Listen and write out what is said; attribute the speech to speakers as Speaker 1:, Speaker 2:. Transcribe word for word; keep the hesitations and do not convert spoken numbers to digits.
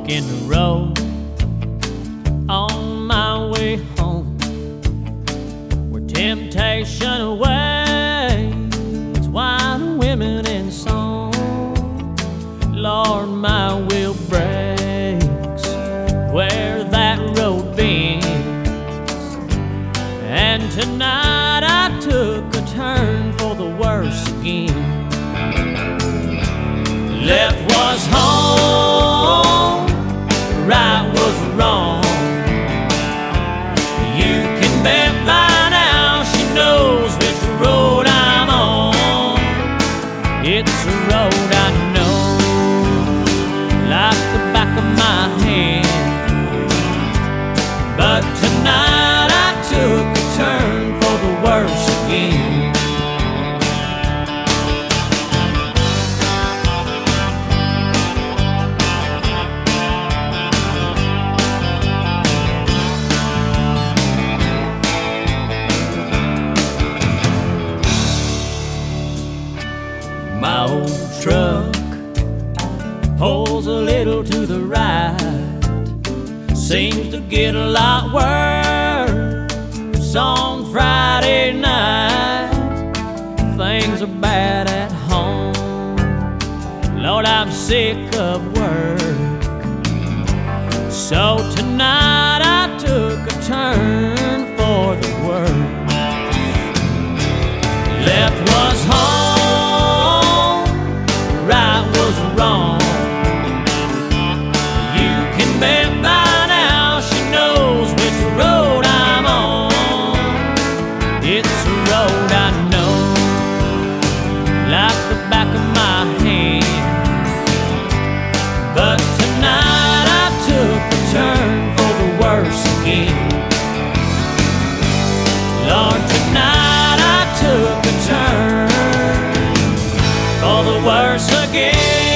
Speaker 1: fork in the road on my way home, where temptation awaits wild women in song. Lord, my will breaks where that road bends, and tonight I took a turn for the worse again. Left was home, right was wrong. You can bet by now she knows which road I'm on. It's a road I know like the back of my hand, but tonight I took a turn for the worse again. My old truck pulls a little to the right, seems to get a lot worse on Friday night. Things are bad at home, Lord, I'm sick of work, so tonight I took a turn for the worse. Left was home, right was wrong. You can bet by now she knows which road I'm on. It's a road I know like the back of my hand, but tonight I took a turn for the worse again. Lord, tonight I took a turn for the worse again.